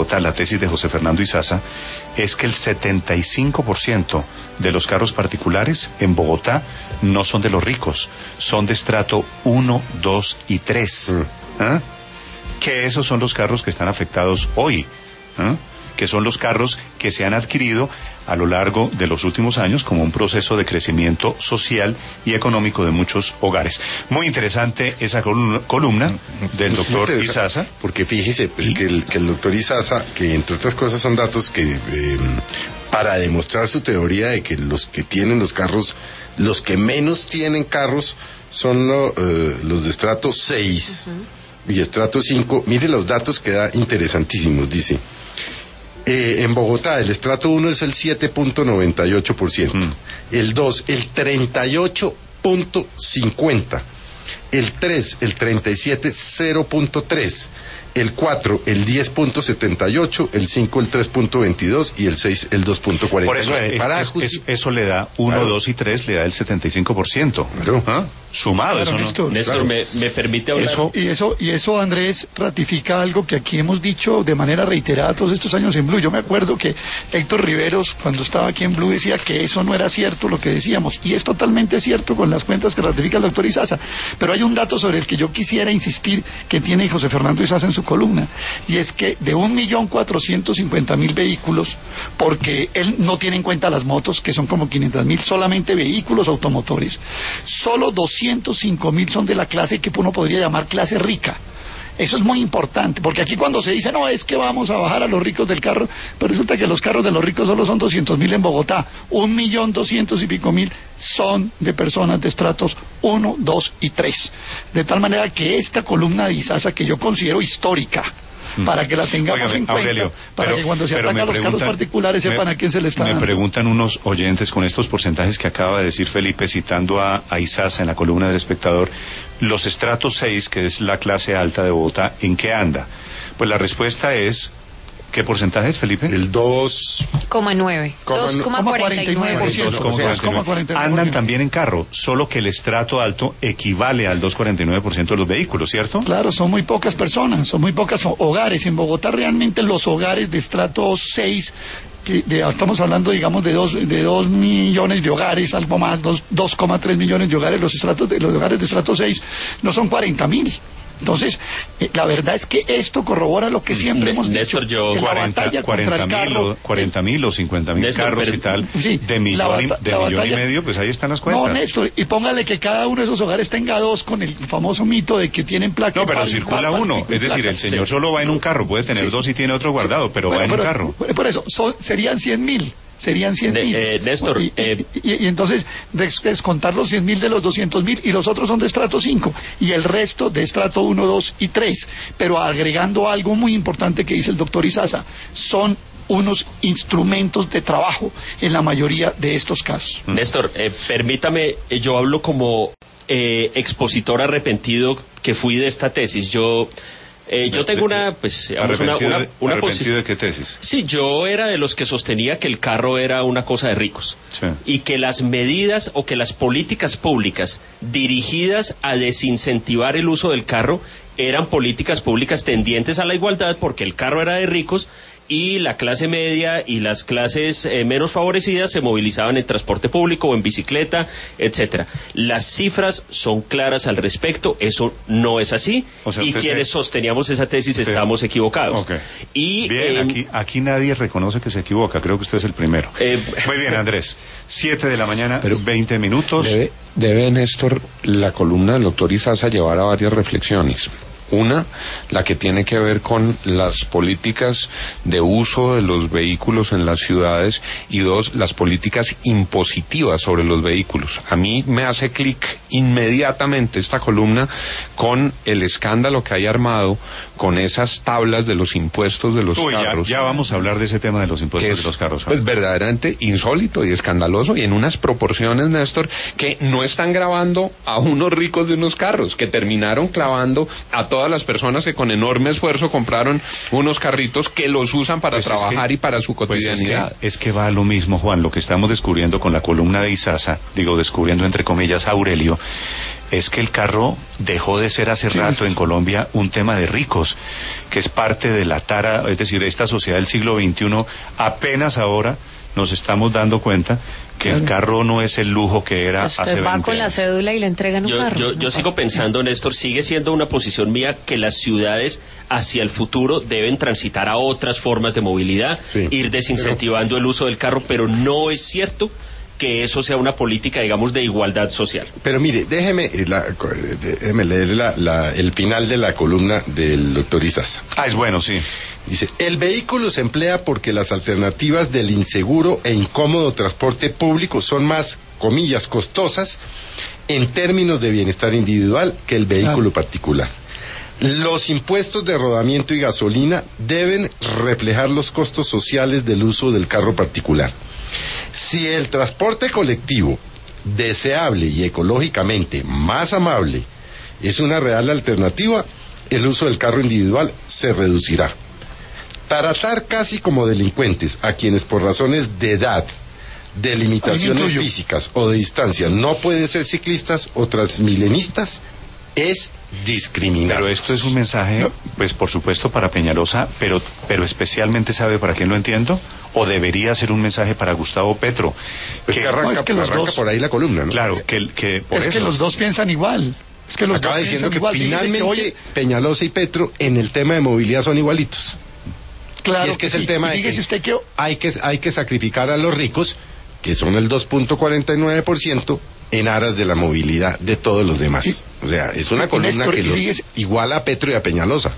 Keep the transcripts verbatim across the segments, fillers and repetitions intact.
Bogotá, la tesis de José Fernando Izaza, es que el setenta y cinco por ciento de los carros particulares en Bogotá no son de los ricos, son de estrato uno, dos y tres. Mm. ¿Ah? Que esos son los carros que están afectados hoy. ¿Ah? Que son los carros que se han adquirido a lo largo de los últimos años como un proceso de crecimiento social y económico de muchos hogares. Muy interesante esa columna, columna del doctor Izaza. Porque fíjese, pues, que, el, que el doctor Izaza, que entre otras cosas son datos que, eh, para demostrar su teoría de que los que tienen los carros, los que menos tienen carros, son lo, eh, los de estrato seis uh-huh. y estrato cinco. Mire los datos que da interesantísimos, dice. Eh, en Bogotá, el estrato uno es el siete punto noventa y ocho por ciento, mm. el dos, el treinta y ocho punto cincuenta, el tres, el treinta y siete, cero punto tres, el cuatro, el diez punto setenta y ocho, el cinco, el tres punto veintidós y el seis, el dos punto cuarenta y nueve. Por eso, es, es, es, eso le da uno, claro. dos y tres, le da el setenta y cinco por ciento. Claro. ¿Ah? Sumado, claro, eso Néstor, no. Néstor, claro. me, me permite hablar. Eso, y eso, y eso, Andrés, ratifica algo que aquí hemos dicho de manera reiterada todos estos años en Blue. Yo me acuerdo que Héctor Riveros, cuando estaba aquí en Blue, decía que eso no era cierto lo que decíamos, y es totalmente cierto con las cuentas que ratifica el doctor Izaza. Pero hay un dato sobre el que yo quisiera insistir que tiene José Fernando Izaza en su columna, y es que de un millón cuatrocientos cincuenta mil vehículos, porque él no tiene en cuenta las motos, que son como quinientos mil, solamente vehículos automotores, solo doscientos cinco mil son de la clase que uno podría llamar clase rica. Eso es muy importante, porque aquí cuando se dice, no, es que vamos a bajar a los ricos del carro, pero resulta que los carros de los ricos solo son doscientos mil en Bogotá, un millón doscientos y pico mil son de personas de estratos uno, dos y tres. De tal manera que esta columna de Izaza, que yo considero histórica, para que la tengamos Óigame, en cuenta, Aurelio, para pero, que cuando se ataca a los carros particulares sepan me, a quién se le está me dando. Me preguntan unos oyentes con estos porcentajes que acaba de decir Felipe, citando a, a Izaza en la columna del Espectador, los estratos seis, que es la clase alta de Bogotá, ¿en qué anda? Pues la respuesta es... ¿Qué porcentaje es, Felipe? El dos coma nueve. dos coma cuarenta y nueve por ciento. Andan también en carro, solo que el estrato alto equivale al dos coma cuarenta y nueve por ciento de los vehículos, ¿cierto? Claro, son muy pocas personas, son muy pocos hogares. En Bogotá realmente los hogares de estrato seis, que de, estamos hablando digamos de dos, de dos millones de hogares, algo más, dos coma tres millones de hogares, los estratos de, los hogares de estrato seis no son cuarenta mil. Entonces, eh, la verdad es que esto corrobora lo que siempre hemos Néstor, dicho. yo cuarenta mil o cincuenta mil carros pero, y tal, sí, de millón, y, de millón batalla, y medio, pues ahí están las cuentas. No, Néstor, y póngale que cada uno de esos hogares tenga dos con el famoso mito de que tienen placa. No, pero pal, circula pal, pal, uno, pal, es decir, placa. el señor Sí. solo va en un carro, puede tener sí. dos y tiene otro guardado, pero bueno, va en pero, un carro. Por, por eso, son, serían cien mil. Serían cien mil. Eh, Néstor, y, eh, y, y, y entonces descontar los cien mil de los doscientos mil y los otros son de estrato cinco y el resto de estrato uno, dos y tres. Pero agregando algo muy importante que dice el doctor Izaza, son unos instrumentos de trabajo en la mayoría de estos casos. Néstor, eh, permítame, eh, yo hablo como eh, expositor arrepentido que fui de esta tesis. Yo... Eh, yo tengo una, pues, digamos, una, una, una ¿Arrepentido de qué tesis? Sí, yo era de los que sostenía que el carro era una cosa de ricos. Sí. Y que las medidas o que las políticas públicas dirigidas a desincentivar el uso del carro eran políticas públicas tendientes a la igualdad porque el carro era de ricos y la clase media y las clases eh, menos favorecidas se movilizaban en transporte público o en bicicleta, etcétera. Las cifras son claras al respecto, eso no es así, o sea, y quienes se... sosteníamos esa tesis sí. estamos equivocados. Okay. Y, bien, eh, aquí, aquí nadie reconoce que se equivoca, creo que usted es el primero. Eh, Muy bien, Andrés, siete de la mañana, pero veinte minutos. Debe, debe, Néstor, la columna del doctor Izaza llevar a varias reflexiones. Una, la que tiene que ver con las políticas de uso de los vehículos en las ciudades, y dos, las políticas impositivas sobre los vehículos. A mí me hace clic inmediatamente esta columna con el escándalo que hay armado con esas tablas de los impuestos de los Uy, carros. Ya, ya vamos a hablar de ese tema de los impuestos es, de los carros. Pues verdaderamente insólito y escandaloso, y en unas proporciones, Néstor, que no están grabando a unos ricos de unos carros, que terminaron clavando a todos todas las personas que con enorme esfuerzo compraron unos carritos que los usan para pues trabajar es que, y para su cotidianidad. Pues es, que, es que va a lo mismo, Juan, lo que estamos descubriendo con la columna de Izaza, digo, descubriendo entre comillas a Aurelio, es que el carro dejó de ser hace sí, rato en Colombia un tema de ricos, que es parte de la tara, es decir, esta sociedad del siglo veintiuno, apenas ahora nos estamos dando cuenta que el carro no es el lujo que era pues hace veinte va años. con la cédula y le entregan un yo, carro. Yo, yo sigo pensando, Néstor, sigue siendo una posición mía que las ciudades hacia el futuro deben transitar a otras formas de movilidad, sí, ir desincentivando pero... el uso del carro, pero no es cierto que eso sea una política, digamos, de igualdad social. Pero mire, déjeme, la, déjeme leer la, la, el final de la columna del doctor Izaza. Ah, es bueno, sí. Dice, el vehículo se emplea porque las alternativas del inseguro e incómodo transporte público son más, comillas, costosas en términos de bienestar individual que el vehículo particular. Los impuestos de rodamiento y gasolina deben reflejar los costos sociales del uso del carro particular. Si el transporte colectivo, deseable y ecológicamente más amable, es una real alternativa, el uso del carro individual se reducirá. Tratar casi como delincuentes a quienes por razones de edad, de limitaciones físicas o de distancia no pueden ser ciclistas o transmilenistas es discriminar. Pero esto es un mensaje, pues por supuesto para Peñalosa, pero pero especialmente, ¿sabe para quién lo entiendo? O debería ser un mensaje para Gustavo Petro. Pues que, que arranca, no, es que los arranca dos, por ahí la columna, ¿no? Claro, que, que por es eso. que los dos piensan igual. Es que los Acaba dos diciendo piensan que igual. finalmente que, oye, Peñalosa y Petro en el tema de movilidad son igualitos. Claro, y es que, que es sí. el tema de que, usted que hay que hay que sacrificar a los ricos, que son el dos punto cuarenta y nueve por ciento, en aras de la movilidad de todos los demás. Sí. O sea, es una columna Néstor, que los iguala a Petro y a Peñalosa.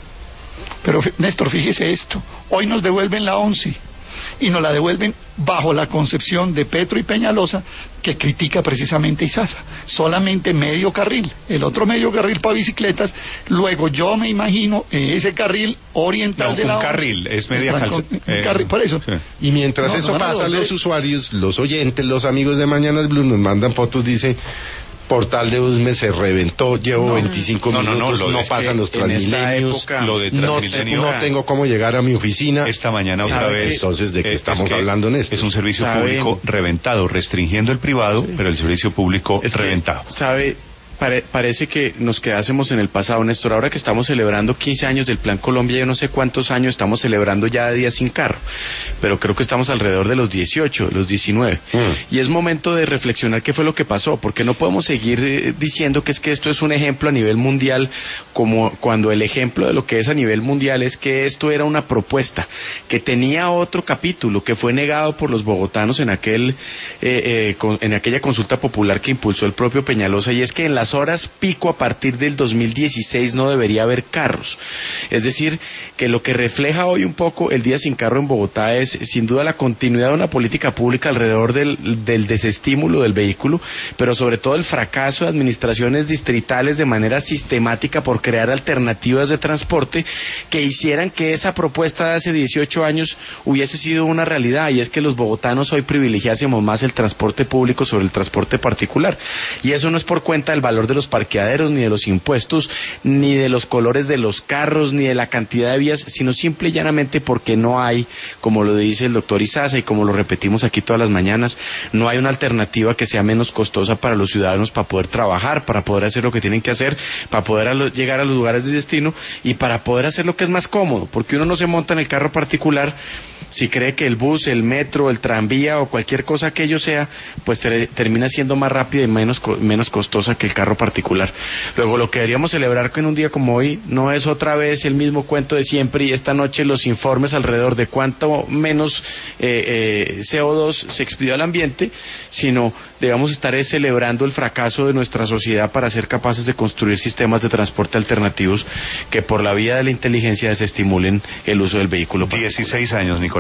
Pero Néstor, fíjese esto, hoy nos devuelven la once y nos la devuelven bajo la concepción de Petro y Peñalosa, que critica precisamente Izaza, solamente medio carril, el otro medio carril para bicicletas, luego yo me imagino eh, ese carril oriental no, de la un carril, once, es media calza, eh, carril, por eso. Sí. Y mientras no, eso no pasa, los usuarios, los oyentes, los amigos de Mañanas Blue nos mandan fotos, dice... Portal de Usme se reventó, llevo no, veinticinco no, minutos, no, no, no pasan los Transmilenios, lo de Transmilenio, no, no tengo cómo llegar a mi oficina. Esta mañana otra vez. Entonces, ¿de qué estamos es que hablando en esto? Es un servicio ¿sabe? público reventado, restringiendo el privado, sí. pero el servicio público es reventado. Que, ¿sabe? Pare, parece que nos quedásemos en el pasado, Néstor. Ahora que estamos celebrando quince años del Plan Colombia, yo no sé cuántos años estamos celebrando ya de días sin carro, pero creo que estamos alrededor de los dieciocho, los diecinueve. Mm. Y es momento de reflexionar qué fue lo que pasó, porque no podemos seguir eh, diciendo que es que esto es un ejemplo a nivel mundial, como cuando el ejemplo de lo que es a nivel mundial es que esto era una propuesta que tenía otro capítulo que fue negado por los bogotanos en aquel eh, eh, con, en aquella consulta popular que impulsó el propio Peñalosa, y es que en las horas pico a partir del dos mil dieciséis no debería haber carros. Es decir, que lo que refleja hoy un poco el día sin carro en Bogotá es sin duda la continuidad de una política pública alrededor del, del desestímulo del vehículo, pero sobre todo el fracaso de administraciones distritales de manera sistemática por crear alternativas de transporte que hicieran que esa propuesta de hace dieciocho años hubiese sido una realidad, y es que los bogotanos hoy privilegiásemos más el transporte público sobre el transporte particular. Y eso no es por cuenta del valor de los parqueaderos, ni de los impuestos, ni de los colores de los carros, ni de la cantidad de vías, sino simple y llanamente porque no hay, como lo dice el doctor Izaza y como lo repetimos aquí todas las mañanas, no hay una alternativa que sea menos costosa para los ciudadanos para poder trabajar, para poder hacer lo que tienen que hacer, para poder a lo, llegar a los lugares de destino y para poder hacer lo que es más cómodo, porque uno no se monta en el carro particular si cree que el bus, el metro, el tranvía o cualquier cosa que ello sea, pues ter termina siendo más rápida y menos, co menos costosa que el carro particular. Luego, lo que deberíamos celebrar que en un día como hoy no es otra vez el mismo cuento de siempre, y esta noche los informes alrededor de cuánto menos eh, eh, C O dos se expidió al ambiente, sino debemos estar celebrando el fracaso de nuestra sociedad para ser capaces de construir sistemas de transporte alternativos que por la vía de la inteligencia desestimulen el uso del vehículo particular. dieciséis años, Nicolás.